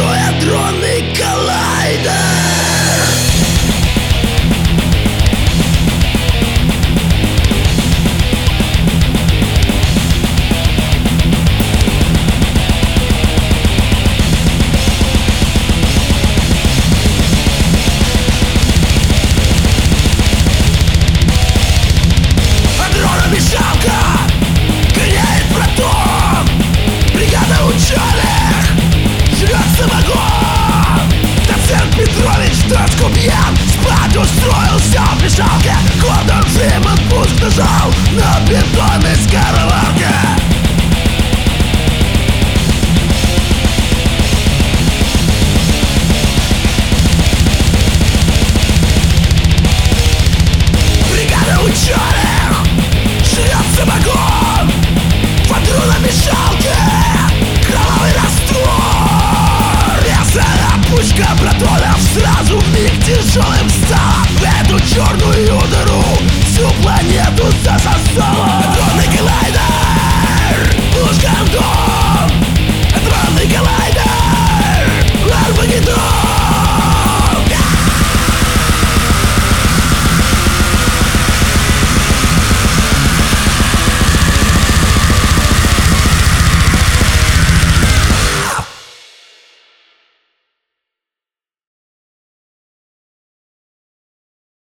большой адронный коллайдер. Точку пьян, спать устроился в мешалке. Гордон Фриман пуск нажал на бетонной скороварке. Бригада ученых жрет самогон, водру на мешалке кровавый раствор. Резаная пучка протонов сразу вмиг тяжелым стала. Эту черную